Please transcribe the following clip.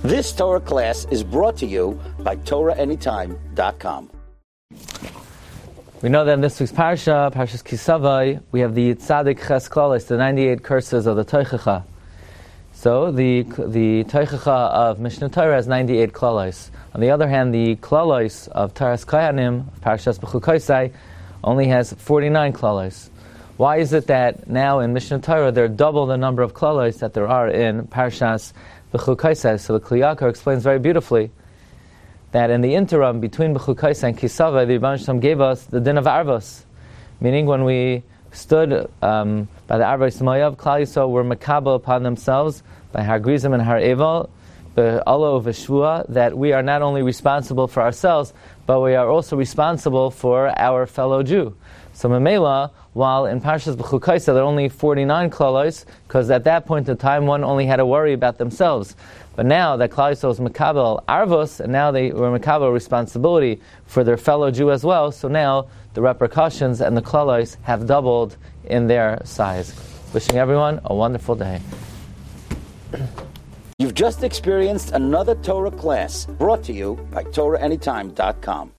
This Torah class is brought to you by TorahAnytime.com. We know that in this week's Parshas Kisavai, we have the Tzadik Ches Klalos, the 98 curses of the Toichacha. So the Toichacha of Mishnah Torah has 98 klalos. On the other hand, the klalos of Taras Kohanim, of Parshas B'chukoisai, only has 49 klalos. Why is it that now in Mishnah Torah there are double the number of klalos that there are in Parshas B'chukoisai? So the Kli Yakar explains very beautifully that in the interim between B'chukoisai and Kisavai, the Rebbeinu Shalom gave us the din of Arvos, meaning when we stood by the Arvos Moav, Klal Yisrael were makabel upon themselves by Har Grizim and Har Eval, Be'alo V'Shvua, that we are not only responsible for ourselves, but we are also responsible for our fellow Jew. So Memela, while in Parshas B'chukoisai there are only 49 klalos, because at that point in time one only had to worry about themselves. But now that Klal Yisrael is makabel Arvos, and now they were makabel responsibility for their fellow Jew as well, so now the repercussions and the klalos have doubled in their size. Wishing everyone a wonderful day. You've just experienced another Torah class brought to you by TorahAnytime.com.